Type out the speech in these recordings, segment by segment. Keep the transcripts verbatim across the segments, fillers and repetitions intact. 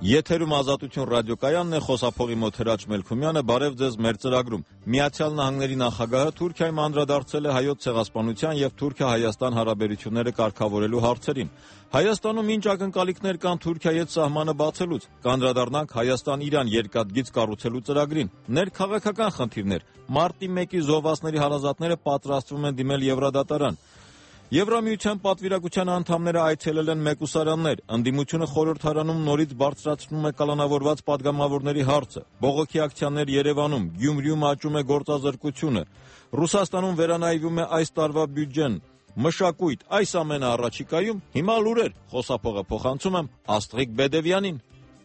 Եթերում Ազատություն ռադիոկայանն է, խոսափողի մոտ Հրաչ Մելքումյանը, բարև ձեզ մեր ծրագրում։ Միացյալ Նահանգների նախագահը Թուրքիայում անդրադարձել է հայոց ցեղասպանության եւ Թուրքիա-Հայաստան հարաբերությունները կարգավորելու հարցերին։ Հայաստանում ինչ ակնկալիքներ կան Թուրքիայի հետ սահմանը բացելուց։ Կանդրադառնանք Հայաստան-Իրան երկաթգիծ կառուցելու ծրագրին։ Ներքաղաքական խնդիրներ։ Մարտի մեկի զոհվածների հարազատները պատրաստվում են դիմել Եվրադատարան։ Եվրամիության պատվիրակության անդամները այցելել են մեկուսարաններ, ընդդիմությունը խորհրդարանում նորից բարձրացնում է կալանավորված падգամավորների հարցը, բողոքի ակցիաներ Երևանում, Գյումրիում աճում է գործազրկությունը, Ռուսաստանում վերանայվում է այս տարվա բյուջեն, մշակույթ, այս ամենը առաջիկայում, հիմա լուրեր, խոսափողը փոխանցում եմ Աստղիկ Բեդևյանին։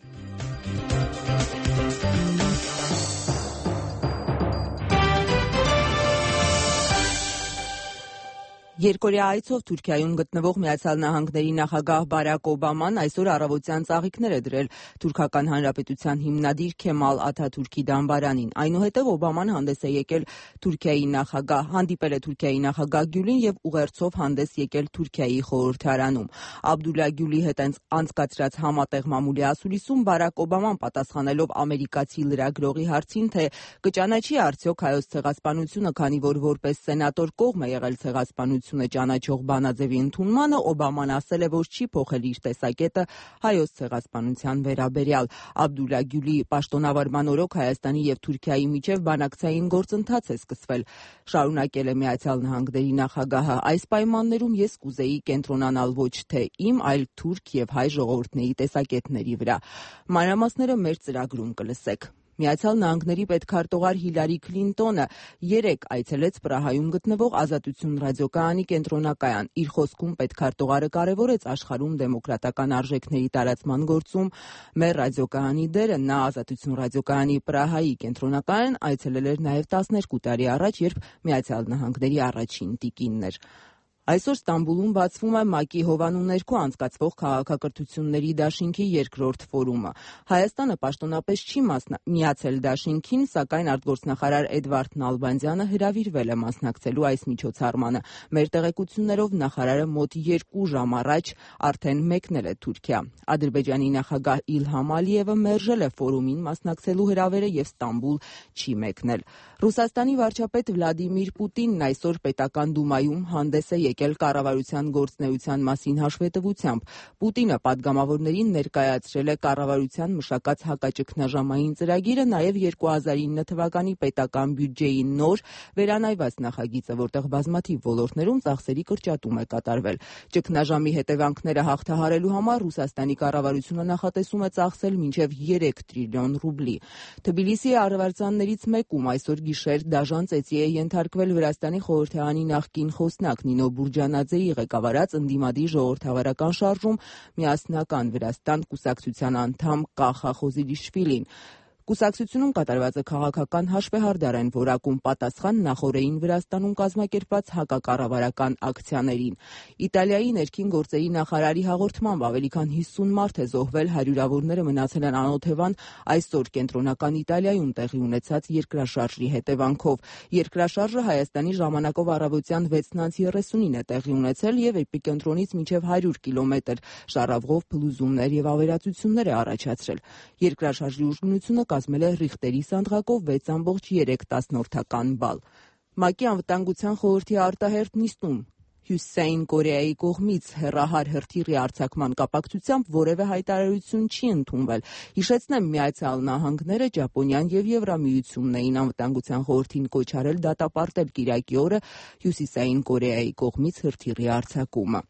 Երկօրյա այցով Թուրքիայում գտնվող Միացյալ Նահանգների նախագահ Բարակ Օբաման այսօր առավոտյան ծաղիկներ է դրել Թուրքական Հանրապետության հիմնադիր Քեմալ Աթաթուրքի դամբարանին։ Այնուհետև Օբաման հանդես է եկել Թուրքիայի նախագահ, հանդիպել է Թուրքիայի նախագահ Գյուլին եւ ուղերձով հանդես եկել Թուրքիայի խորհրդարանում։ Աբդուլլա Գյուլի հետ անցկացրած համատեղ մամուլի ասուլիսում Բարակ Օբաման պատասխանելով ամերիկացի լրագրողի հարցին, թե կճանաչի արդյոք հայոց ցեղասպանությունը, քանի որ որպես սենատոր կողմ է եղել ցեղասպանությունը ճանաչող բանաձևի ընդունմանը, Օբաման ասել է, որ չի փոխել իր տեսակետը հայոց ցեղասպանության վերաբերյալ։ Աբդուլլա Գյուլի պաշտոնավարման օրոք Հայաստանի եւ Թուրքիայի միջև բանակցային գործընթաց է սկսվել։ Շարունակել է Միացյալ Նահանգների նախագահը։ Այս պայմաններում ես կուզեի կենտրոնանալ ոչ թե իմ, այլ թուրք եւ հայ ժողովուրդների տեսակետների վրա։ Մանրամասները մեր ծրագրում կլսեք։ Միացյալ Նահանգների պետքարտուղար Հիլարի Քլինտոնը երեկ այցելեց Պրահայում գտնվող Ազատություն ռադիոկայանի կենտրոնակայան։ Իր խոսքում պետքարտուղարը կարևորեց աշխարհում դեմոկրատական արժեքների տարածման գործում մեր ռադիոկայանի դերը։ Նա Ազատություն ռադիոկայանի Պրահայի կենտրոնակայան այցելել էր նաև տասներկու տարի առաջ, երբ Միացյալ Նահանգների առաջին տիկինն էր։ Այսօր Ստամբուլում բացվում է ՄԱԿ-ի հովանու ներքո անցկացվող քաղաքակրթությունների դաշինքի երկրորդ ֆորումը։ Հայաստանը պաշտոնապես չի միացել դաշինքին, սակայն արտգործնախարար Էդվարդ Նալբանդյանը հրավիրվել է մասնակցելու այս միջոցառմանը։ Մեր տեղեկություններով նախարարը մոտ երկու ժամ առաջ արդեն մեկնել է Թուրքիա։ Ադրբեջանի նախագահ Իլհամ Ալիևը մերժել է ֆորումին մասնակցելու հրավերը եւ Ստամբուլ չի մեկնել։ Ռուսաստանի վարչապետ Վլադիմիր Պուտինն այսօր պետական դումայում հանդես է եկել կառավարության գործունեության մասին հաշվետվությամբ։ Պուտինը падգամավորներին ներկայացրել է կառավարության մշակած հակաճգնաժամային ծրագիրը, նաև երկու հազար ինը թվականի պետական բյուջեի նոր վերանայված նախագիծը, որտեղ բազմաթիվ ոլորտներում ծախսերի կրճատում է կատարվել։ Ճգնաժամի հետևանքները հաղթահարելու համար Ռուսաստանի կառավարությունը նախատեսում է ծախսել մինչև երեք տրիլիոն ռուբլի։ Թբիլիսիի արարածաններից մեկում այսօր գիշեր դաժան ծեծի է ենթարկվել Վրաստանի խորհրդարանի նախկին խոսնակ Նինո Բուրջանաձեի ղեկավարած ընդդիմադիր ժողովրդավարական շարժում Միասնական Վրաստան կուսակցության անդամ Կախա Խոզիրիշվիլին։ Կուսակցությունում կատարվածը քաղաքական հաշվեհարդար են որակում պատասխան նախորդին Վրաստանում կազմակերպված հակակառավարական ակցիաներին։ Իտալիայի ներքին գործերի նախարարի հաղորդմամբ ավելի քան հիսուն մարդ է զոհվել, հարյուրավորները մնացել են անօթևան այսօր կենտրոնական Իտալիայում տեղի ունեցած երկրաշարժի հետևանքով։ Երկրաշարժը Հայաստանի ժամանակով առավոտյան վեցն անց երեսունին է տեղի ունեցել եւ էպիկենտրոնից մինչեւ հարյուր կիլոմետր շարավղով փլուզումներ եւ ավերածություններ է առաջացրել։ Երկրաշարժի ուժգնությունը կազմել է Ռիխտերի սանդղակով վեց ամբողջ երեք բալ։ ՄԱԿ-ի անվտանգության խորհրդի արտահերթ նիստում Հյուսիսային Կորեայի կողմից հեռահար հրթիռի արձակման կապակցությամբ որևէ հայտարարություն չի ընդունվել։ Հիշեցնեմ, Միացյալ Նահանգները, Ճապոնիան եւ Եվրամիությունն էին անվտանգության խորհրդին կոչ արել դատապարտել կիրակի օրը Հյուսիսային Կորեայի կողմից հրթիռի արձակումը։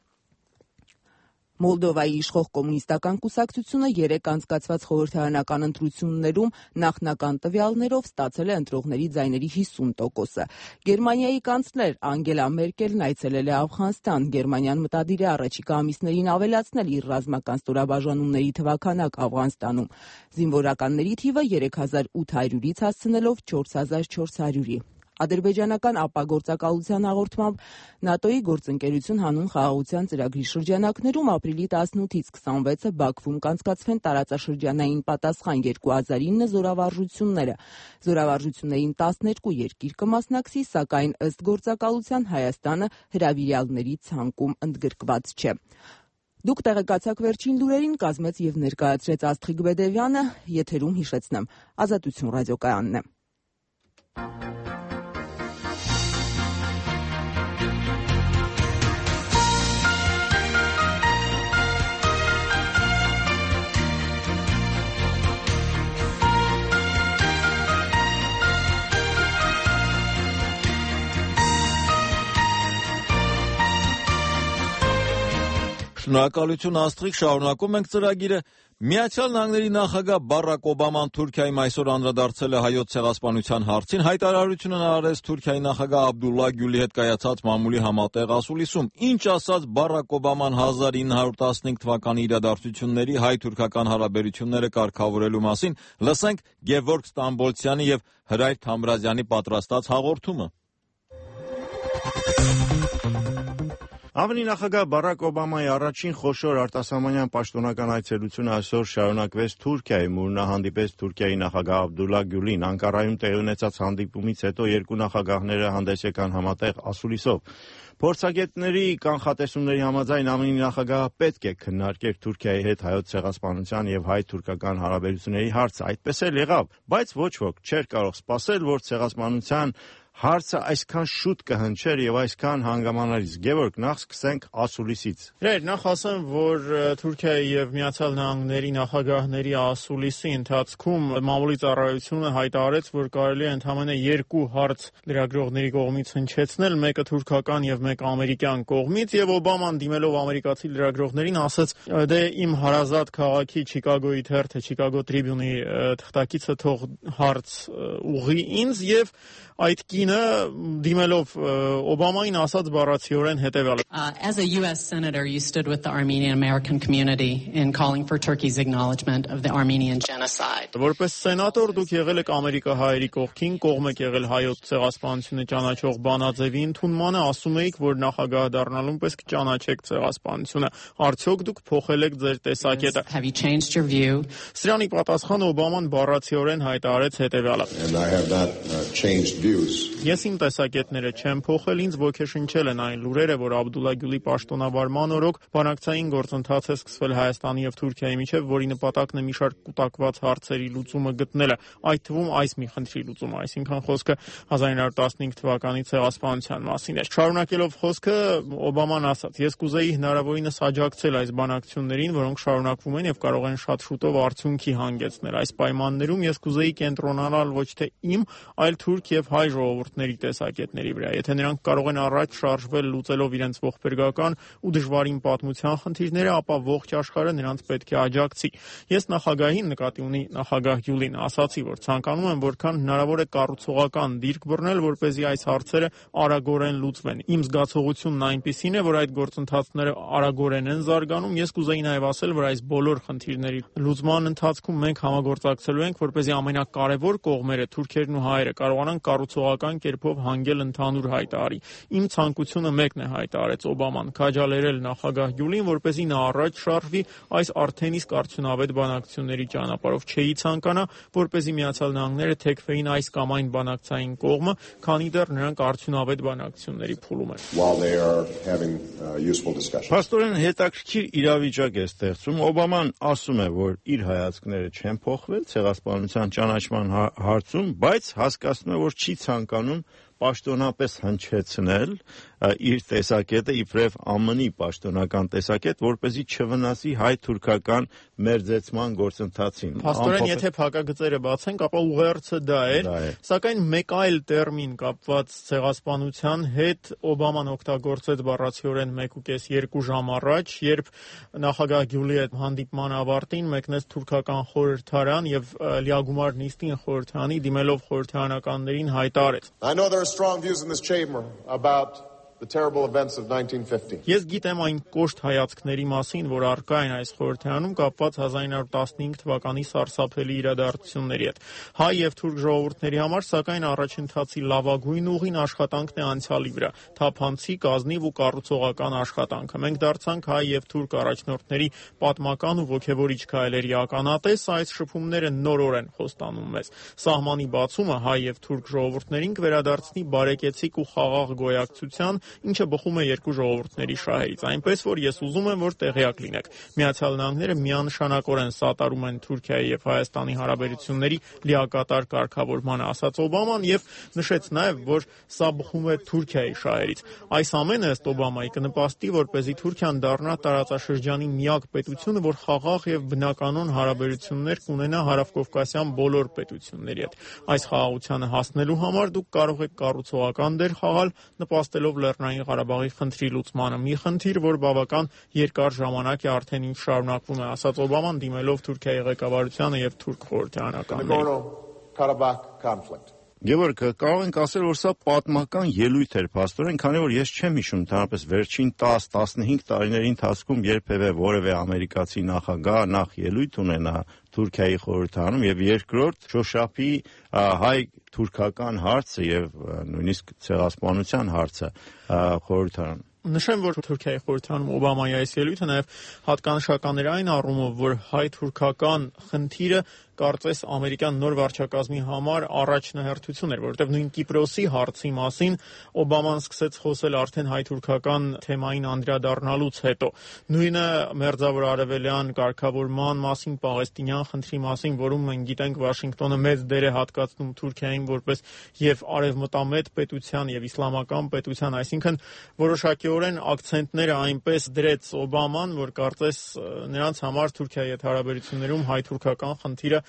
Մոլդովայի իշխող կոմունիստական կուսակցությունը երեք անցկացված խորհրդարանական ընտրություններում նախնական տվյալներով ստացել է ընտրողների ձայների հիսուն տոկոսը։ Գերմանիայի կանցլեր Անգելա Մերկելն այցելել է Աֆղանստան։ Գերմանիան մտադիր է առաջիկա ամիսներին ավելացնել իր ռազմական ստորաբաժանումների թվաքանակ Աֆղանստանում։ Զինվորականների թիվը երեք հազար ութ հարյուրից հասցնելով չորս հազար չորս հարյուրի։ Ադրբեջանական ապագործակալության հաղորդմամբ ՆԱՏՕ-ի գործընկերություն հանուն խաղաղության ծրագրի շրջանակներում ապրիլի տասնութից քսանվեցը Բաքվում կանցկացվեն տարածաշրջանային պատասխան երկու հազար ինը զորավարժությունները։ Զորավարժություններին տասներկու երկիր կմասնակցի, սակայն ըստ գործակալության Հայաստանը հրավիրյալների ցանկում ընդգրկված չէ։ Դուք տեղեկացաք վերջին լուրերին, կազմեց եւ ներկայացրեց Աստղիկ Բեդևյանը, եթերում հիշեցնեմ, Ազատություն ռադիոկայանն է։ Շնորհակալություն Աստղիկ, շարունակում ենք ծրագիրը։ Միացյալ Նահանգների նախագահ Բարակ Օբաման Թուրքիայում այսօր անդրադարձել է հայոց ցեղասպանության հարցին, հայտարարությունն արարեց Թուրքիայի նախագահ Աբդուլլա Գյուլի հետ կայացած մամուլի համատեղ ասուլիսում։ Ինչ ասաց Բարակ Օբաման հազար ինը հարյուր տասնհինգ թվականի իրադարձությունների հայ-թուրքական հարաբերությունները կարգավորելու մասին, լսենք Գևորգ Ստամբոլցյանի եւ Հրայր Թամրազյանի պատրաստած հաղորդումը։ Ամենի նախագահ Բարակ Օբամայի առաջին խոշոր արտասահմանյան պաշտոնական այցելությունը այսօր շարունակվեց Թուրքիայում, ուր նա հանդիպեց Թուրքիայի նախագահ Աբդուլլա Գյուլին։ Անկարայում տեղի ունեցած հանդիպումից հետո երկու նախագահները հանդես եկան համատեղ ասուլիսով։ Փորձագետների կանխատեսումների համաձայն ամենի նախագահը պետք է քննարկեր Թուրքիայի հետ հայոց ցեղասպանության եւ հայ-թուրքական հարաբերությունների հարցը։ Այդպես էլ եղավ, բայց ոչ ոք չէր կարող սպասել, որ ցեղասպանության հարցը այսքան շուտ կհնչեր եւ այսքան հանգամանալից։ Գևորգ, նախ սկսենք ասուլիսից։ Իրեր, նախ ասեմ, որ Թուրքիայի եւ Միացյալ Նահանգների նախագահների ասուլիսի ընթացքում մամուլի ծառայությունը հայտարարեց, որ կարելի է ընդամենը երկու հարց լրագրողների կողմից հնչեցնել, մեկը թուրքական եւ մեկը ամերիկյան կողմից, եւ Օբաման դիմելով ամերիկացի լրագրողներին ասաց. «Դե իմ հարազատ քաղաքի Չիկագոյի թերթը, Chicago Tribune-ի թղթակիցը թող հարց ուղղի ինձ», եւ այդ կինը դիմելով Օբամային ասաց բառացիորեն հետևյալը. As a U S senator, you stood with the Armenian American community in calling for Turkey's acknowledgement of the Armenian genocide. Որպես սենատոր դուք եղել եք ամերիկահայերի կողքին, կողմ եք եղել հայոց ցեղասպանությունը ճանաչող բանաձևի ընդունմանը, ասում էիք, որ նախագահ դառնալուն պես կճանաչեք ցեղասպանությունը։ Արդյոք դուք փոխել եք ձեր տեսակետը։ Have you changed your view? Սրանի պատասխան Օբաման բառացիորեն հայտարարեց հետևյալը. And I have not uh, changed views. Ես իմ տեսակետները չեմ փոխել, ինձ ոգեշնչել են այն լուրերը, որ Աբդուլլա Գյուլի պաշտոնավարման օրոք բանակցային գործընթաց է սկսվել Հայաստանի եւ Թուրքիայի միջեւ, որի նպատակն է մի շարք կուտակված հարցերի լուծումը գտնելը, այդ թվում այս մի խնդրի լուծումը, այսինքն խոսքը հազար ինը հարյուր տասնհինգ թվականի ցեղասպանության մասին էր։ Շարունակելով խոսքը Օբաման ասաց. «Ես կուզեի հնարավորինս աջակցել այս բանակցություններին, որոնք շարունակվում են եւ կարող են շատ շուտով արդյունքի հանգեցնել։ Այս պայմաններում ես կուզեի կենտրոնանալ ոչ թե իմ, այլ թուրք եւ հայ ժողովուրդների տեսակետների վրա։ Եթե նրանք կարող են առաջ շարժվել լուծելով իրենց ողբերգական ու դժվարին պատմության խնդիրները, ապա ողջ աշխարհը նրանց պետք է աջակցի։ Ես նախագահին, նկատի ունի նախագահ Գյուլին, ասացի, որ ցանկանում եմ որքան հնարավոր է կառուցողական դիրք բռնել, որպեսզի այս հարցերը արագորեն լուծվեն։ Իմ զգացողությունն այնպիսին է, որ այդ գործընթացները արագորեն են զարգանում։ Ես կուզեի նաև ասել, որ այս բոլոր խնդիրների լուծման ընթացքում մենք համագործակցելու ենք, որպեսզի ամենակարևոր կողմերը, թուրքերն ու հայերը, կարողանան կառուցողական կերպով հանգել ընդհանուր հայտարարի։ Իմ ցանկությունը մեկն է», հայտարարեց Օբաման, քաջալերել նախագահ Գյուլին, որպեսզի նա առաջ շարժվի այս արդեն իսկ արդյունավետ բանակցությունների ճանապարհով։ Չէի ցանկանա, որպեսզի Միացյալ Նահանգները թեքվեին այս կամ այն բանակցային կողմը, քանի դեռ նրանք արդյունավետ բանակցությունների փուլում են։ Փաստորեն հետաքրքիր իրավիճակ է ստեղծում։ Օբաման ասում է, որ իր հայացքները չեն փոխվել ցեղասպանության ճանաչման հարցում, բայց հասկացնում է, որ չի ցանկանում պաշտոնապես հնչեցնել իր տեսակետը իբրև ԱՄՆ-ի պաշտոնական տեսակետ, որպեսզի չվնասի հայ-թուրքական մերձեցման գործընթացին։ Փաստորեն, եթե փակագծերը բացենք, ապա ուղերձը դա էր, սակայն մեկ այլ տերմին կապված ցեղասպանության հետ Օբաման օգտագործեց բառացիորեն մեկ ու կես երկու ժամ առաջ, երբ նախագահ Գյուլի հետ հանդիպման ավարտին մեկնեց թուրքական խորհրդարան եւ լիագումար նիստին խորհրդարանի դիմելով խորհրդարանականներին հայտարարեց. I know there are strong views in this chamber about the terrible events of nineteen fifty. Ես գիտեմ այն կոշտ հայացքների մասին, որ առկա են այս խորհրդարանում կապված հազար ինը հարյուր տասնհինգ թվականի սարսափելի իրադարձությունների հետ։ Հայ եւ թուրք ժողովուրդների համար, սակայն առաջընթացի լավագույն ուղին աշխատանքն է անցյալի վրա, թափանցիկ, ազնիվ ու կառուցողական աշխատանքը։ Մենք դարձանք հայ եւ թուրք առաջնորդների պատմական ու ոգևորիչ քայլերի ականատես, այս շփումները նորորեն խոստանում մեզ։ Սահմանի բացումը հայ եւ թուրք ժողովուրդներին կվերադարձնի բարեկեցիկ ու խաղաղ գոյակցության ինչը բխում է երկու ժողովուրդների շահերից, այնպես որ ես ուզում եմ, որ տեղյակ լինեք։ Միացյալ Նահանգները միանշանակորեն սատարում են Թուրքիայի եւ Հայաստանի հարաբերությունների լիակատար կարգավորմանը, ասաց Օբաման եւ նշեց նաեւ, որ սա բխում է Թուրքիայի շահերից։ Այս ամենը ըստ Օբամայի կնպաստի, որպեսզի Թուրքիան դառնա տարածաշրջանի միակ պետությունը, որ խաղաղ եւ բնականon հարաբերություններ կունենա հարավկովկասյան բոլոր պետությունների հետ։ Այս խաղաղությանը հասնելու համար դուք կարող եք կառուցողական դեր խաղալ, նպաստելով Լեռնային Ղարաբաղի խնդրի լուծմանը։ Մի խնդիր, որ բավական երկար ժամանակ է արդեն ինչ շարունակվում է, ասաց Օբաման, դիմելով Թուրքիայի ղեկավարությանը եւ թուրք խորհրդարանականներին։ Գևորգ, կարող ենք ասել, որ սա պատմական ելույթ էր, փաստորեն, քանի որ ես չեմ հիշում ընդհանրապես վերջին տաս տասնհինգ տարիների ընթացքում երբևէ որևէ ամերիկացի նախագահ նախ ելույթ ունենա Թուրքիայի խորհրդարանում եւ երկրորդ շոշափի հայ-թուրքական հարցը եւ նույնիսկ ցեղասպանության հարցը խորհրդարանում։ Նշեմ, որ Թուրքիայի խորհրդարանում Օբամայի այս ելույթը նաև հատկանշական էր այն առումով, որ հայ-թուրքական խնդիրը կարծես ամերիկյան նոր վարչակազմի համար առաջնահերթություն էր, որովհետև նույն Կիպրոսի հարցի մասին Օբաման սկսեց խոսել արդեն հայ-թուրքական թեմային անդրադառնալուց հետո։ Նույնը մերձավոր արևելյան կարգավորման մասին, պաղեստինյան խնդրի մասին, որում մենք գիտենք Վաշինգտոնը մեծ դեր է հատկացնում Թուրքիային որպես եւ արևմտամետ պետության եւ իսլամական պետության, այսինքն որոշակիորեն ակցենտները այնպես դրեց Օբաման, որ կարծես նրանց համար Թուրքիայի հետ հարաբերություններում հայ-թուրքական խնդիրը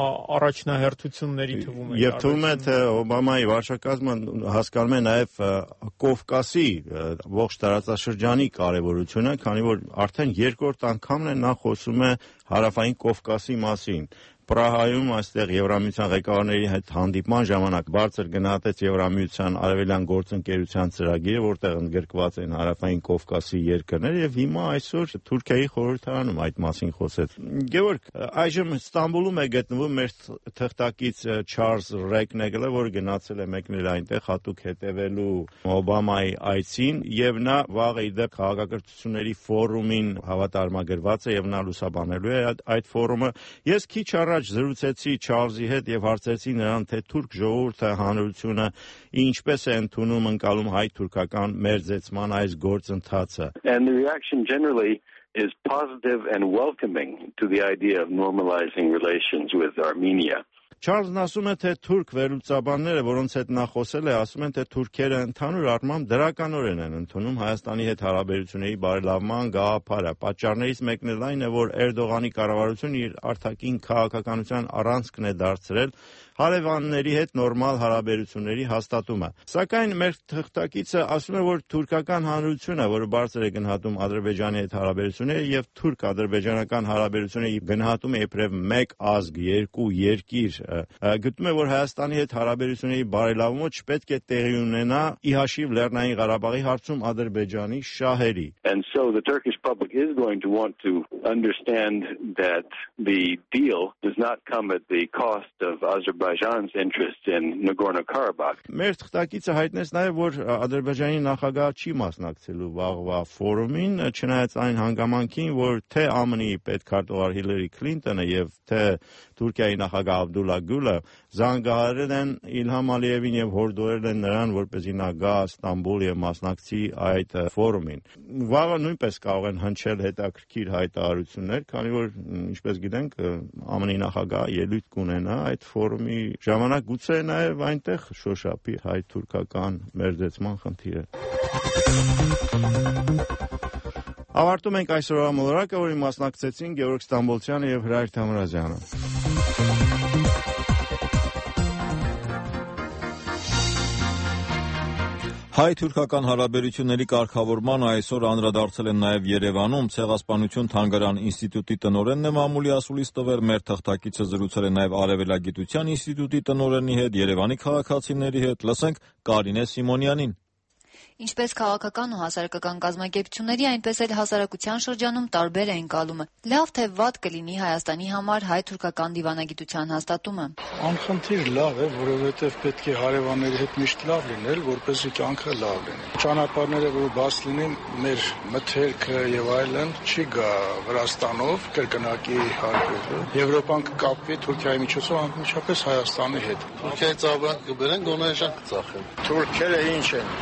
առաջնահերթությունների թվում է։ Եվ թվում է, թե Օբամայի վարչակազմը հասկանում է նաև Կովկասի ողջ տարածաշրջանի կարևորությունը, քանի որ արդեն երկրորդ անգամն է նա խոսում է հարավային Կովկասի մասին։ Պրահայում այստեղ Եվրամիության ղեկավարների հետ հանդիպման ժամանակ բարձր գնահատեց Եվրամիության արևելյան գործընկերության ծրագիրը, որտեղ ընդգրկված են հարավային Կովկասի երկրները, եւ հիմա այսօր Թուրքիայի խորհրդարանում այդ մասին խոսեց։ Գևորգ, այժմ Ստամբուլում է գտնվում մեր թղթակից Չարլզ Ռեկնեգլը, որը գնացել է մեկնել այնտեղ հատուկ հետևելու Օբամայի այցին, եւ նա վաղ է դեպ քաղաքակրթությունների ֆորումին հավատարմագրված է եւ նա լուսաբանելու է այդ ֆորումը։ Ես քիչ զրուցեցի Չարլզի հետ եւ հարցրեցի նրան, թե թուրք ժողովուրդը հանրությունը ինչպես է ընդունում ընկալում հայ-թուրքական մերձեցման այս գործընթացը։ And the reaction generally is positive and welcoming to the idea of normalizing relations with Armenia. Չարլզն ասում է, թե թուրք վերլուծաբանները, որոնց հետ նա խոսել է, ասում են, թե թուրքերը ընդհանուր առմամբ դրականորեն են ընդունում Հայաստանի հետ հարաբերությունների բարելավման գաղափարը։ Պատճառներից մեկն էլ այն է, որ Էրդողանի կառավարությունը իր արտաքին քաղաքականության առանցքն է դարձրել հարևանների հետ նորմալ հարաբերությունների հաստատումը։ Սակայն մեր թղթակիցը ասում է, որ թուրքական հանրությունը, որը բարձր է գնահատում Ադրբեջանի հետ հարաբերությունները եւ թուրք-ադրբեջանական հարաբերությունները գնահատում է իբրև մեկ ազգ, երկու երկիր, գտնում է, որ Հայաստանի հետ հարաբերությունների բարելավումը չպետք է տեղի ունենա ի հաշիվ Լեռնային Ղարաբաղի հարցում Ադրբեջանի շահերի։ And so the Turkish public is going to want to understand that the deal does not come at the cost of Azerbaijan's interest in Nagorno-Karabakh. Մեր թղթակիցը հայտնեց նաև, որ Ադրբեջանի նախագահը չի մասնակցելու վաղվա ֆորումին, չնայած այն հանգամանքին, որ թե ԱՄՆ-ի պետքարտուղար Հիլարի Քլինտոնը եւ թե Թուրքիայի նախագահ Աբդուլլա Գյուլը զանգահարել են Իլհամ Ալիևին եւ հորդորել են նրան, որպեսզի նա գա Ստամբուլ եւ մասնակցի այդ ֆորումին։ Վաղը նույնպես կարող են հնչել հետաքրքիր հայտարարություններ, քանի որ ինչպես գիտենք, ԱՄՆ-ի նախագահը ելույթ կունենա այդ ֆորումի ժամանակ, գուցե նաեւ այնտեղ շոշափի հայ-թուրքական մերձեցման խնդիրը։ Ավարտում ենք այսօրվա մոլորակը, որին մասնակցեցին Գևորգ Ստամբոլցյանը եւ Հրայր Թամրազյանը։ Հայ-թուրքական հարաբերությունների կարգավորման այսօր անդրադարձել են նաև Երևանում Ցեղասպանություն թանգարան ինստիտուտի տնօրենն է մամուլի ասուլիս տվել, մեր թղթակիցը զրուցել է նաև Արևելագիտության ինստիտուտի տնօրենի հետ, Երևանի քաղաքացիների հետ, լսենք Կարինե Սիմոնյանին։ Ինչպես քաղաքական ու հասարակական կազմակերպությունների, այնպես էլ հասարակության շրջանում տարբեր է ընկալումը։ Լավ թե վատ կլինի Հայաստանի համար հայ-թուրքական դիվանագիտության հաստատումը։ Անխնդիր լավ է, որովհետև պետք է հարևանների հետ միշտ լավ լինել, որպեսզի կյանքը լավ լինի։ Ճանապարհները որ բաց լինեն, մեր մթերքը եւ այլն չի գա Վրաստանով, կրկնակի հարկերը։ Եվրոպան կկապվի Թուրքիայի միջոցով անմիջապես Հայաստանի հետ։ Թուրքիայի ծաղրանք կբերեն, գոնե շան կծախեն։ Թուրքերը ինչ են։ Մեկը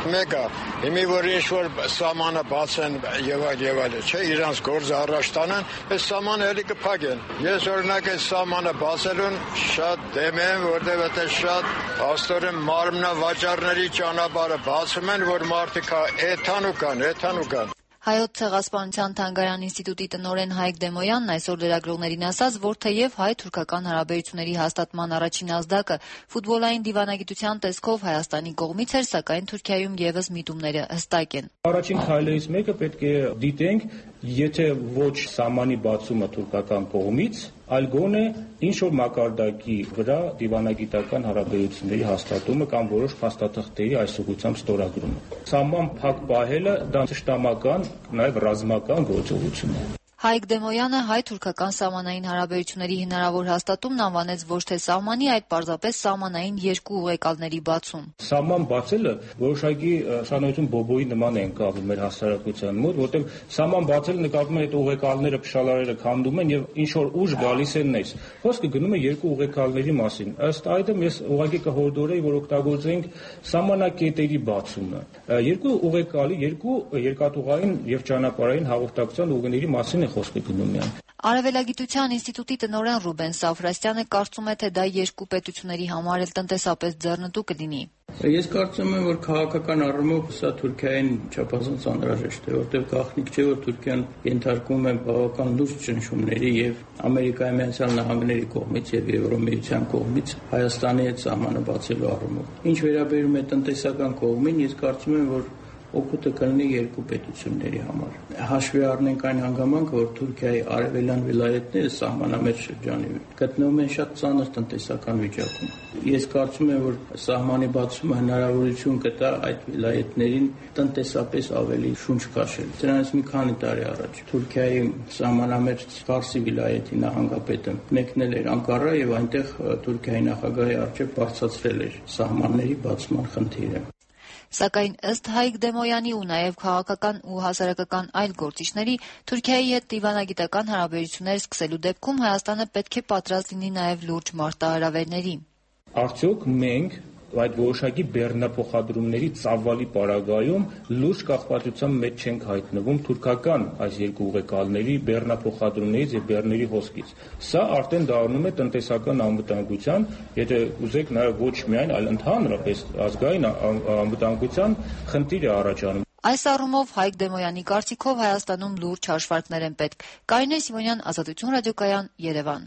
Հիմի որ ինչ-որ սահմանը բացեն եւ այլ եւ այլ, չէ, իրանց գործը առաջ տանեն, այս սահմանը էլի կփակեն։ Ես օրինակ այս սահմանը բացելուն շատ դեմ եմ, որտեղ դա շատ աստորեն մարմնավաճառների ճանապարհը բացում են, որ մարդիկ էթան ու կան, էթան ու կան։ Հայոց ցեղասպանության թանգարան ինստիտուտի տնօրեն Հայկ Դեմոյանն այսօր լրագրողներին ասաց, որ թեև հայ-թուրքական հարաբերությունների հաստատման առաջին ազդակը ֆուտբոլային դիվանագիտության տեսքով Հայաստանի կողմից էր, սակայն Թուրքիայում եւս միտումները հստակ են։ Առաջին քայլերից մեկը պետք է դիտենք, եթե ոչ սահմանի բացումը թուրքական կողմից, այլ գոնե ինչ-որ մակարդակի վրա դիվանագիտական հարաբերությունների հաստատումը կամ որոշ փաստաթղթերի այս ուղղությամբ ստորագրումը։ Սահման փակ պահելը դա ճշտամական, նաև ռազմական գործողություն է։ Հայկ Դեմոյանը հայ-թուրքական սահմանային հարաբերությունների հնարավոր հաստատումն անվանեց ոչ թե սահմանի, այլ պարզապես սահմանային երկու ուղեկալների բացում։ Սահման բացելը որոշակի շանություն բոբոյի նման է ընկալվում մեր հասարակության մոտ, որտեղ սահման բացելը նկատում է այդ ուղեկալները, փշալարերը քանդում են եւ ինչ որ ուժ գալիս են ներս։ Խոսքը գնում է երկու ուղեկալների մասին։ Ըստ այդմ ես ուղղակի կհորդորեի, որ օգտագործենք սահմանակետերի բացումը։ Երկու ուղեկալի, երկու երկաթուղային եւ ճանապարհային հաղորդակցության ուղիների մասին խոսքը գնում է։ Արևելագիտության ինստիտուտի տնօրեն Ռուբեն Սաֆրաստյանը կարծում է, թե դա երկու պետությունների համար էլ տնտեսապես ձեռնտու կլինի։ Ես կարծում եմ, որ քաղաքական առումով սա Թուրքիային չափազանց անհրաժեշտ է, որտեղ գաղտնիք չէ, որ Թուրքիան ենթարկվում է բավական լուրջ ճնշումների եւ Ամերիկայի Միացյալ Նահանգների կողմից եւ Եվրոմիության կողմից Հայաստանի հետ սահմանը բացելու առումով։ Ինչ վերաբերում է տնտեսական կողմին, ես կարծում եմ, որ օգուտը կլինի երկու պետությունների համար։ Հաշվի առնենք այն հանգամանքը, որ Թուրքիայի արևելյան վիլայեթները սահմանամետ շրջանի գտնվում են շատ ծանր տնտեսական վիճակում։ Ես կարծում եմ, որ սահմանի բացումը հնարավորություն կտա այդ վիլայեթներին տնտեսապես ավելի շունչ քաշել։ Դրանից մի քանի տարի առաջ Թուրքիայի սահմանամետ Ֆարսի վիլայեթի նահանգապետը մեկնել էր Անկարա եւ այնտեղ Թուրքիայի նախագահի առջեւ բարձրացրել էր սահմանների բացման խնդիրը։ Սակայն ըստ Հայկ Դեմոյանի ու նաև քաղաքական ու հասարակական այլ գործիչների, Թուրքիայի հետ դիվանագիտական հարաբերություններ սկսելու դեպքում Հայաստանը պետք է պատրաստ լինի նաև լուրջ մարտահրավերների։ Արդյոք մենք այդ որոշակի բեռնափոխադրումների ծավալի պարագայում լուրջ կախվածության մեջ չենք հայտնվում թուրքական այս երկու ուղեկալների բեռնափոխադրումներից եւ բեռների հոսքից։ Սա արդեն դառնում է տնտեսական անվտանգության, եթե ուզեք նաեւ ոչ միայն, այլ ընդհանրապես ազգային անվտանգության խնդիր է առաջանում։ Այս առումով Հայկ Դեմոյանի կարծիքով Հայաստանում լուրջ հաշվարկներ են պետք։ Կարինե Սիմոնյան, Ազատություն ռադիոկայան, Երևան։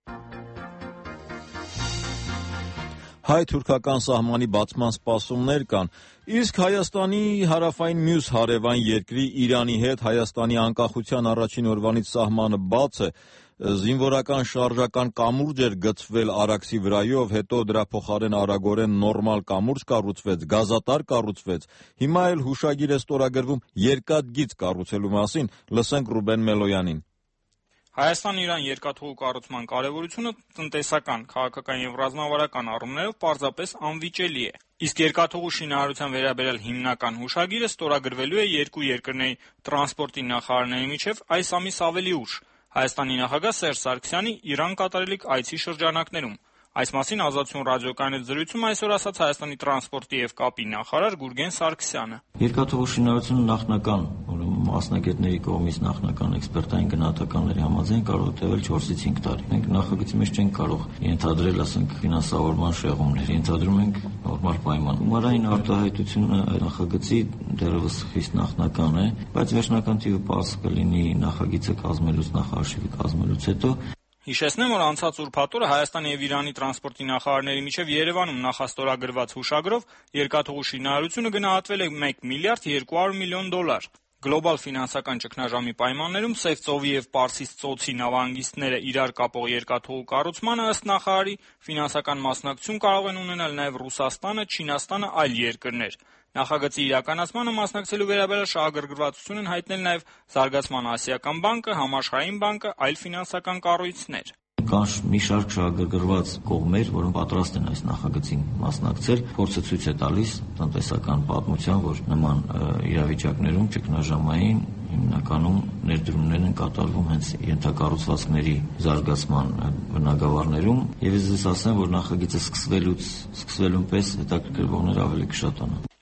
Հայ-թուրքական սահմանի բացման սպասումներ կան, իսկ Հայաստանի հարավային մյուս հարևան երկրի Իրանի հետ Հայաստանի անկախության առաջին օրվանից սահմանը բաց է, զինվորական շարժական կամուրջ էր գծվել Արաքսի վրայով, հետո դրա փոխարեն արագորեն նորմալ կամուրջ կառուցվեց, գազատար կառուցվեց, հիմա էլ հուշագիր է ստորագրվում երկաթգիծ կառուցելու մասին, լսենք Ռուբեն Մելոյանին։ Հայաստան-Իրան երկաթուղու կառուցման կարևորությունը տնտեսական, քաղաքական եւ ռազմավարական առումներով պարզապես անվիճելի է։ Իսկ երկաթուղու շինարարության վերաբերյալ հիմնական հուշագիրը ստորագրվելու է երկու երկրների տրանսպորտի նախարարների միջև այս ամիս ավելի ուշ։ Հայաստանի նախագահ Սերժ Սարգսյանի Իրան կատարելիք այցի շրջանակներում։ Այս մասին Ազատություն ռադիոկայանի զրույցում այսօր ասաց Հայաստանի տրանսպորտի եւ կապի նախարար Գուրգեն Սարգսյանը։ Երկաթուղու շինարարությունը նախնական, ուրեմն մասնագետների կողմից նախնական էքսպերտային գնահատականների համաձայն կարող է տևել չորսից հինգ տարի։ Մենք նախագծի մեջ չենք կարող ենթադրել, ասենք, ֆինանսավորման շեղումներ, ենթադրում ենք նորմալ պայման։ Գումարային արտահայտությունը նախագծի դեռևս խիստ նախնական է, բայց վերջնական թիվը պարզ կլինի նախագիծը կազմելուց, նախարարշիվը կազմելուց հետո։ Հիշեցնեմ, որ անցած ուրբաթօրը Հայաստանի եւ Իրանի տրանսպորտի նախարարների միջև Երևանում նախաստորագրված հուշագրով երկաթուղու շինարարությունը գնահատվել է մեկ միլիարդ երկու հարյուր միլիոն դոլար։ Գլոբալ ֆինանսական ճգնաժամի պայմաններում Սև ծովի եւ Պարսից ծոցի նավահանգիստները իրար կապող երկաթուղու կառուցմանը ըստ նախարարի ֆինանսական մասնակցություն կարող են ունենալ նաեւ Ռուսաստանը, Չինաստանը, այլ երկրներ։ Նախագծի իրականացմանը մասնակցելու վերաբերյալ շահագրգռվածություն են հայտնել նաև Զարգացման ասիական բանկը, Համաշխարհային բանկը, այլ ֆինանսական կառույցներ։ Կան մի շարք շահագրգռված կողմեր, որոնք պատրաստ են այս նախագծին մասնակցել, փորձը ցույց է տալիս տնտեսական պատմության, որ նման իրավիճակներում ճգնաժամային հիմնականում ներդրումներ են կատարվում հենց ենթակառուցվածքների զարգացման բնագավառներում, եւ ես ասեմ, որ նախագիծը սկսվելուց սկսվելուն պես հետաքրքրվողներ ավելի կշատանան։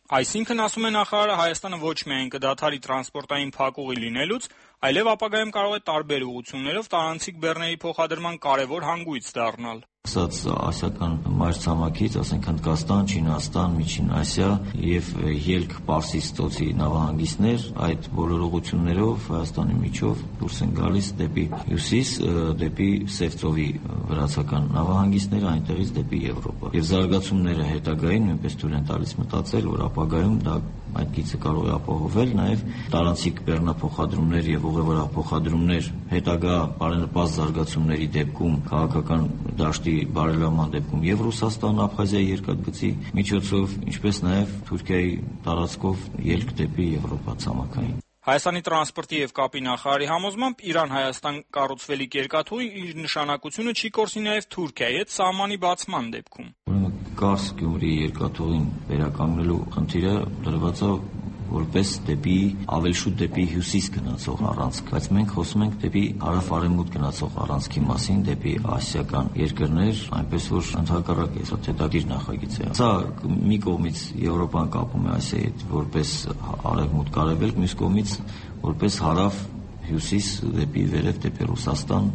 Այսինքն, ասում է նախարարը, Հայաստանը ոչ միայն կդադարի տրանսպորտային փակուղի լինելուց, այլև ապագայում կարող է տարբեր ուղղություններով տարանցիկ բեռների փոխադրման կարևոր հանգույց դառնալ։ Ասած ասիական մայրցամաքից, ասենք Հնդկաստան, Չինաստան, Միջին Ասիա եւ ելք Պարսից ծոցի նավահանգիստներ, այդ բոլոր ուղղություններով Հայաստանի միջով դուրս են գալիս դեպի հյուսիս, դեպի Սև ծովի վրացական նավահանգիստները, այնտեղից դեպի Եվրոպա։ Եվ զարգացումները հետագային նույնպես թույլ են տալիս մտածել, որ ապագայում դա այդ գիծը կարող է ապահովել, նաև տարանցիկ բեռնափոխադրումներ եւ ուղևորահ փոխադրումներ հետագա բարենպաստ զարգացումների դեպքում քաղաքական դաշտի բարելավման դեպքում եւ Ռուսաստան, Աբխազիայի երկաթգծի միջոցով, ինչպես նաև Թուրքիայի տարածքով ելք դեպի Եվրոպա ցամաքային։ Հայաստանի տրանսպորտի եւ կապի նախարարի համոզմամբ Իրան-Հայաստան կառուցվելիք երկաթուղի իր նշանակությունը չի կորցնի նաև Թուրքիայի հետ սահմանի բացման դեպքում։ Կարս-Գյումրի երկաթուղին վերականգնելու խնդիրը դրված է որպես դեպի ավելի շուտ դեպի հյուսիս գնացող առանցք, բայց մենք խոսում ենք դեպի հարավ-արևմուտք գնացող առանցքի մասին, դեպի ասիական երկրներ, այնպես որ ընդհակառակ է, սա հետաքրքիր նախագիծ է։ Սա մի կողմից Եվրոպան կապում է Ասիայի հետ որպես արևմուտք արևելք, մյուս կողմից որպես հարավ-հյուսիս դեպի վերև դեպի Ռուսաստան,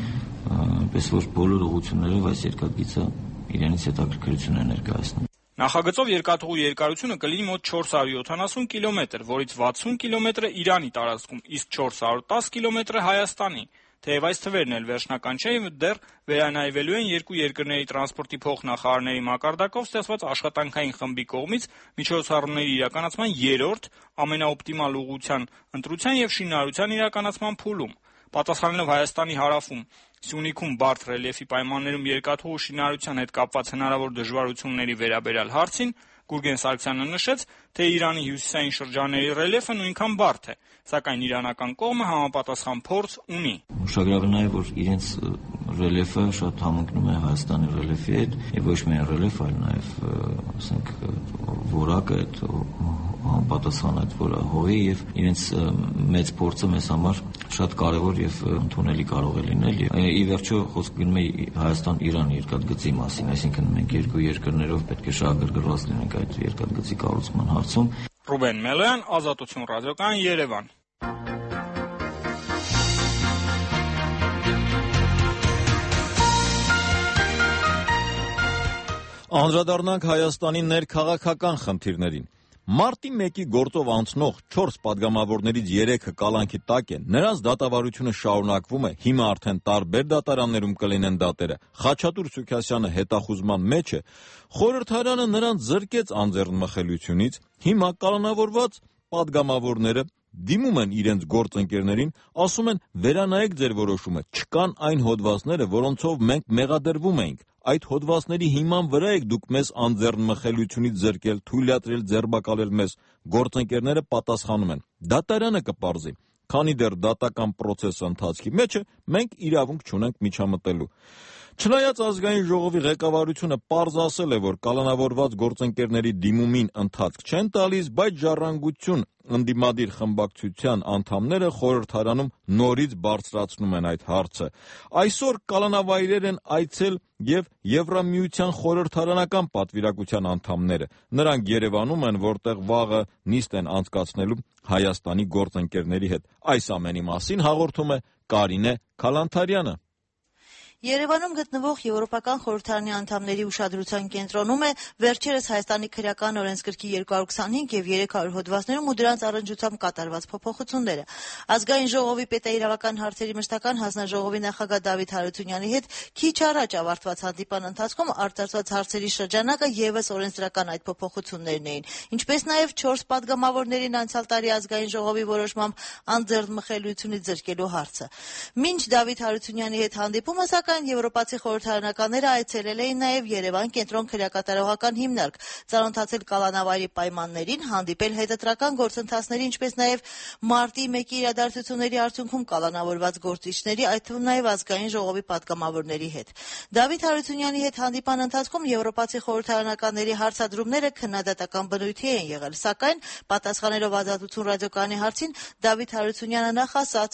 այնպես որ բոլոր ուղղություններով այս երկաթգիծը իրենից հետաքրքրություն է ներկայացնում։ Նախագծով երկաթուղու երկարությունը կլինի մոտ չորս հարյուր յոթանասուն կիլոմետր, որից վաթսուն կիլոմետրը Իրանի տարածքում, իսկ չորս հարյուր տասը կիլոմետրը Հայաստանի։ Թեև այս թվերն էլ վերջնական չէ եւ դեռ վերանայվելու են երկու երկրների տրանսպորտի փոխնախարարների մակարդակով ստեղծված աշխատանքային խմբի կողմից միջոցառումների իրականացման երրորդ ամենաօպտիմալ ուղղության ընտրության եւ շինարարության իրականացման փուլում։ Պատասխանելով Հայաստանի հարավում Սյունիքում բարդ ռելիեֆի պայմաններում երկաթուղու շինարարության հետ կապված հնարավոր դժվարությունների վերաբերյալ հարցին, Գուրգեն Սարգսյանը նշեց, թե Իրանի հյուսիսային շրջանների ռելիեֆը նույնքան բարդ է, սակայն իրանական կողմը համապատասխան փորձ ունի։ Ուշագրավ է, որ իրենց ռելիեֆը շատ համընկնում է Հայաստանի ռելիեֆի հետ, եւ ոչ միայն ռելիեֆ, այլ նաեւ, ասենք, որակը, այդ համապատասխան այդ հողի եւ իրենց մեծ փորձը մեզ համար շատ կարեւոր եւ ընդունելի կարող է լինել։ Ի վերջո խոսքը գնում է Հայաստան-Իրան երկաթգծի մասին, այսինքն մենք երկու երկրներով պետք է շահագրգռված լինենք այդ երկաթգծի կառուցման հարցում։ Ռուբեն Մելոյան, Ազատություն ռադիոկայան, Երևան։ Անդրադառնանք Հայաստանի ներքաղաքական խնդիրներին։ Մարտի մեկի գործով անցնող չորս падգամավորներից երեքը կալանքի տակ են, նրանց դատավարությունը շարունակվում է, հիմա արդեն տարբեր դատարաններում կլինեն դատերը։ Խաչատուր Սուքասյանը հետախուզման մեջ է, խորհրդարանը նրանց զրկեց անձեռնմխելիությունից, հիմա կալանավորված падգամավորները դիմում են իրենց գործընկերներին, ասում են վերանայեք ձեր որոշումը, չկան այն հոդվածները, որոնցով մենք մեղադրվում էինք։ Այդ հոդվածների հիման վրա եք դուք մեզ անձեռնմխելիությունից զրկել, թույլատրել, ձերբակալել մեզ, գործընկերները պատասխանում են։ Դատարանը կպարզի, քանի դեռ դատական պրոցեսը ընթացքի մեջ է, մենք իրավունք չունենք միջամտելու։ Չնայած ազգային ժողովի ղեկավարությունը պարզ ասել է, որ կալանավորված գործընկերների դիմումին ընթացք չեն տալիս, բայց ժառանգություն ընդդիմադիր խմբակցության անդամները խորհրդարանում նորից բարձրացնում են այդ հարցը։ Այսօր կալանավայրեր են այցել եւ Եվրամիության խորհրդարանական պատվիրակության անդամները։ Նրանք Երևանում են, որտեղ վաղը նիստ են անցկացնելու Հայաստանի գործընկերների հետ։ Այս ամենի մասին հաղորդում է Կարինե Քալանթարյանը։ Երևանում գտնվող Եվրոպական խորհրդարանի անդամների ուշադրության կենտրոնում է վերջերս Հայաստանի քրեական օրենսգրքի երկու հարյուր քսանհինգ եւ երեք հարյուր հոդվածներում ու դրանց առնչությամբ կատարված փոփոխությունները։ Ազգային ժողովի պետաիրավական հարցերի մշտական հանձնաժողովի նախագահ Դավիթ Հարությունյանի հետ քիչ առաջ ավարտված հանդիպան ընթացքում արտացված հարցերի շրջանակը եւս օրենսդրական այդ փոփոխություններն էին, ինչպես նաեւ չորս падգամավորներին անցյալ տարի ազգային ժողովի որոշմամբ անձեռնմխելիությունից զրկելու հարցը։ Մինչ Դավիթ Հարությունյանի հետ հանդիպումը սակայն Եվրոպացի խորհրդարանականները այցելել էին նաև Երևան կենտրոն քրեակատարողական հիմնարկ, ծանոթացել կալանավայրի պայմաններին, հանդիպել հետընտրական գործընթացների, ինչպես նաև մարտի մեկի իրադարձությունների արդյունքում կալանավորված գործիչների, այդ թվում նաև ազգային ժողովի պատգամավորների հետ։ Դավիթ Հարությունյանի հետ հանդիպան ընթացքում Եվրոպացի խորհրդարանականների հարցադրումները քննադատական բնույթի են եղել, սակայն պատասխանելով Ազատություն ռադիոկայանի հարցին Դավիթ Հարությունյանը նախ ասաց, որ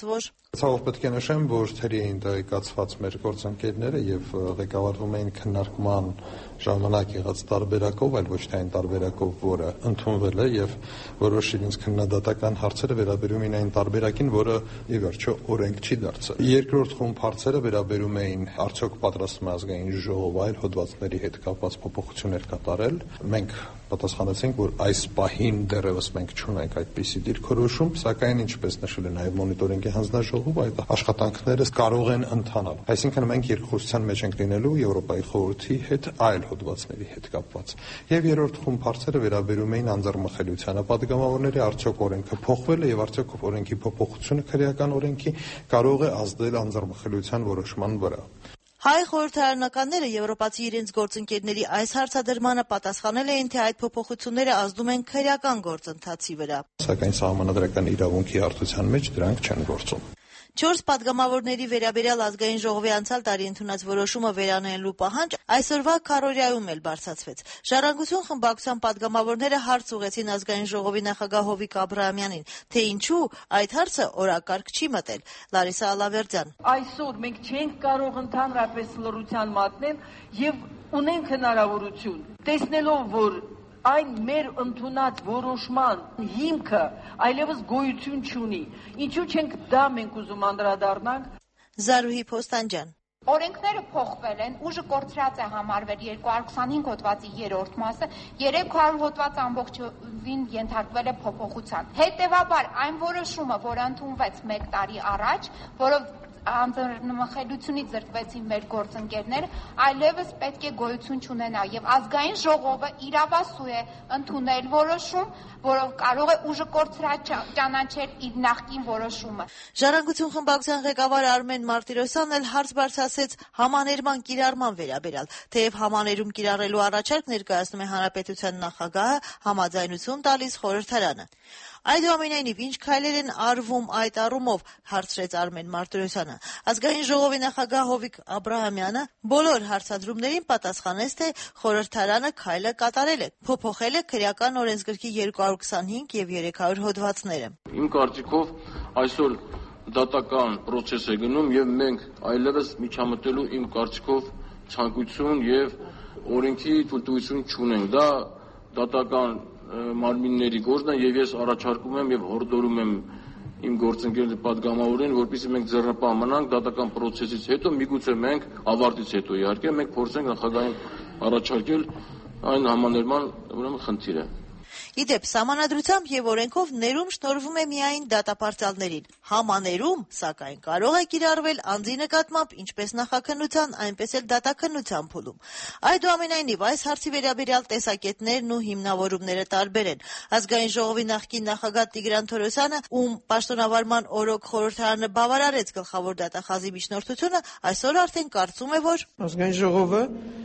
Ցավոք պետք է նշեմ, որ թերի էին տեղեկացված մեր գործընկերները եւ ղեկավարվում էին քննարկման ժամանակ եղած տարբերակով, այլ ոչ թե այն տարբերակով, որը ընդունվել է եւ որոշ իրենց քննադատական հարցերը վերաբերում էին այն տարբերակին, որը ի վերջո օրենք չի դարձել։ Երկրորդ խումբ հարցերը վերաբերում էին արդյոք պատրաստվում է ազգային ժողովը այլ հոդվածների հետ կապված փոփոխություններ կատարել։ Մենք պատասխանեցինք, որ այս պահին դեռևս մենք չունենք այդպիսի դիրքորոշում, սակայն ինչպես նշել է նաև մոնիտորինգի հանձնաժողովը, այդ աշխատանքները կարող են ընթանալ։ Այսինքն մենք երկխոսության մեջ ենք լինելու Եվրոպայի խորհրդի հետ այլ հոդվածների հետ կապված։ Եվ երրորդ խումբ հարցերը վերաբերում էին անձեռնմխելիությանը պատգամավորների, արդյոք օրենքը փոխվել է եւ արդյոք օրենքի փոփոխությունը քրեական օրենքի կարող է ազդել անձեռնմխելիության որոշման վրա։ Հայ խորհրդարանականները եվրոպացի իրենց գործընկերների այս հարցադրմանը պատասխանել էին, թե այդ փոփոխությունները ազդում են քրեական գործընթացի վրա։ Սակայն սահմանադրական իրավունքի հարթության մեջ դրանք չեն գործում։ Չորս պատգամավորների վերաբերյալ ազգային ժողովի անցյալ տարի ընդունած որոշումը վերանայելու պահանջ այսօրվա քարոզիայում էլ բարձրացվեց։ Ժառանգություն խմբակցության պատգամավորները հարց ուղղեցին ազգային ժողովի նախագահ Հովիկ Աբրահամյանին, թե ինչու այդ հարցը օրակարգ չի մտել։ Լարիսա Ալավերդյան. Այսօր մենք չենք կարող ընդհանրապես լռության մատնել եւ ունենք հնարավորություն, տեսնելով, որ այն մեր ընդունած որոշման հիմքը այլևս գոյություն չունի։ Ինչու չենք դա մենք ուզում անդրադառնանք։ Զարուհի Փոստանջյան. Օրենքները փոխվել են, ուժը կորցրած է համարվել երկու հարյուր քսանհինգ հոդվածի երրորդ մասը, երեք հարյուր հոդված ամբողջովին ենթարկվել է փոփոխության։ Հետևաբար այն որոշումը, որ ընդունվեց մեկ տարի առաջ, որով անձեռնմխելիությունից զրկվեցին մեր գործընկերները, այլևս պետք է գոյություն չունենա եւ ազգային ժողովը իրավասու է ընդունել որոշում, որով կարող է ուժը կորցրած ճանաչել իր նախկին որոշումը։ Ժառանգություն խմբակցության ղեկավար Արմեն Մարտիրոսյանն էլ հարց բարձրացրեց համաներման կիրառման վերաբերյալ, թեև համաներում կիրառելու առաջարկ ներկայացնում է հանրապետության նախագահը, համաձայնություն տալիս խորհրդարանը։ Այնուամենայնիվ, ինչ քայլեր են արվում այդ առումով, հարցրեց Արմեն Մարտիրոսյանը։ Ազգային ժողովի նախագահ Հովիկ Աբրահամյանը բոլոր հարցադրումներին պատասխանեց, թե խորհրդարանը քայլը կատարել է, փոփոխել է քրեական օրենսգրքի երկու հարյուր քսանհինգ եւ երեք հարյուր հոդվածները։ Իմ կարծիքով այսօր դատական process է գնում եւ մենք այլևս միջամտելու իմ կարծիքով ցանկություն եւ օրենքի թույլտվություն չունենք։ Դա դատական մարմինների գործն է եւ ես առաջարկում եմ եւ հորդորում եմ իմ գործընկերների պատգամավորին, որպեսզի մենք ձեռնպահ մնանք դատական process-ից հետո, միգուցե մենք ավարտից հետո իհարկե մենք փորձենք նախագահային առաջարկել այն համաներման ուրեմն խնդիրը։ Իդեպ, սահմանադրությամբ եւ օրենքով ներում շնորհվում է միայն դատապարտյալներին։ Համաներում, սակայն, կարող է կիրառվել անձի նկատմամբ ինչպես նախաքննության, այնպես էլ դատաքննության փուլում։ Այդուամենայնիվ, այս հարցի վերաբերյալ տեսակետներն ու հիմնավորումները տարբեր են։ Ազգային ժողովի նախկին նախագահ Տիգրան Թորոսյանը, ում պաշտոնավարման օրոք խորհրդարանը բավարարեց գլխավոր դատախազի միջնորդությունը, այսօր արդեն կարծում է, որ ազգային ժողովը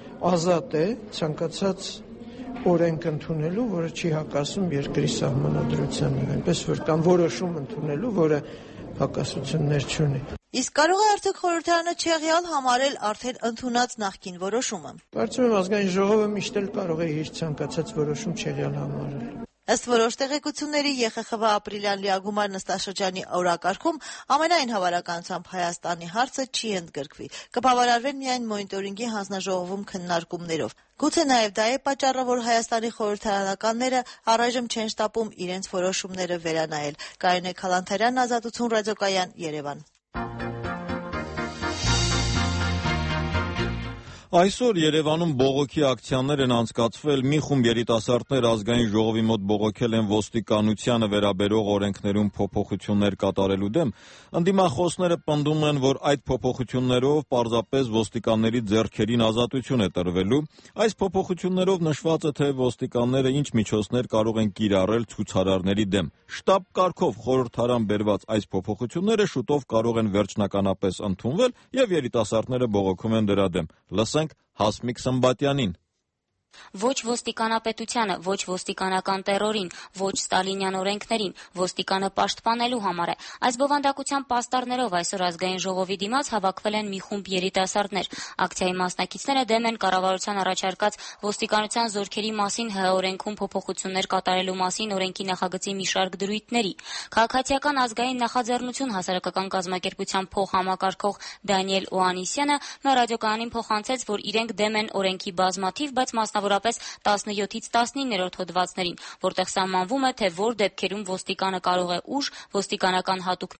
ազատ է ցանկացած օրենք ընդունելու, որը չի հակասում երկրի սահմանադրությանը, այնպես որ կամ որոշում ընդունելու, որը հակասություններ չունի։ Իսկ կարող է արդյոք խորհրդարանը չեղյալ համարել արդեն ընդունած նախկին որոշումը։ Կարծում եմ ազգային ժողովը միշտ էլ կարող է իր ցանկացած որոշում չեղյալ համարել։ Ըստ որոշ տեղեկությունների Ե Խ Խ Վ ապրիլյան լիագումար նստաշրջանի օրակարգում ամենայն հավանականությամբ Հայաստանի հարցը չի ընդգրկվի, կբավարարվեն միայն մոնիտորինգի հանձնաժողովում քննարկումներով։ Գուցե նաև դա է պատճառը, որ Հայաստանի խորհրդարանականները առայժմ չեն շտապում իրենց որոշումները վերանայել։ Կարինե Քալանթարյան, Ազատություն ռադիոկայան, Երևան։ Այսօր Երևանում բողոքի ակցիաներ են անցկացվել, մի խումբ երիտասարդներ ազգային ժողովի մոտ բողոքել են ոստիկանությանը վերաբերող օրենքներում փոփոխություններ կատարելու դեմ։ Ընդդիմախոսները պնդում են, որ այդ փոփոխություններով պարզապես ոստիկանների ձեռքերին ազատություն է տրվելու։ Այս փոփոխություններով նշված է, թե ոստիկանները ինչ միջոցներ կարող են կիրառել ցուցարարների դեմ։ Շտաբ կարգով խորհրդարան բերված այս փոփոխությունները շուտով կարող են վերջնականապես ընդունվել եւ երիտասարդները բողոքում են դրա դեմ։ Լսենք Հասմիկ Սմբատյանին։ Ոչ ոստիկանապետությանը, ոչ ոստիկանական տերորին, ոչ ստալինյան օրենքներին, ոստիկանը պաշտպանելու համար է։ Այս բովանդակության պաստառներով այսօր ազգային ժողովի դիմաց հավաքվել են մի խումբ երիտասարդներ։ Ակցիայի մասնակիցները դեմ են կառավարության առաջարկած ոստիկանության զորքերի մասին ՀՀ օրենքում փոփոխություններ կատարելու մասին օրենքի նախագծի մի շարք դրույթների։ Քաղաքացիական ազգային նախաձեռնություն հասարակական կազմակերպության փոխհամակարգող Դանիել Օանիսյանը մեր ռադիոկայանին փոխանցեց, որ իրենք դեմ են օրենքի բազմաթիվ, բայց մասնավորապես տասնյոթից տասնիններորդ հոդվածներին, որտեղ սահմանվում է, թե որ դեպքերում ոստիկանը կարող է ուժ, ոստիկանական հատուկ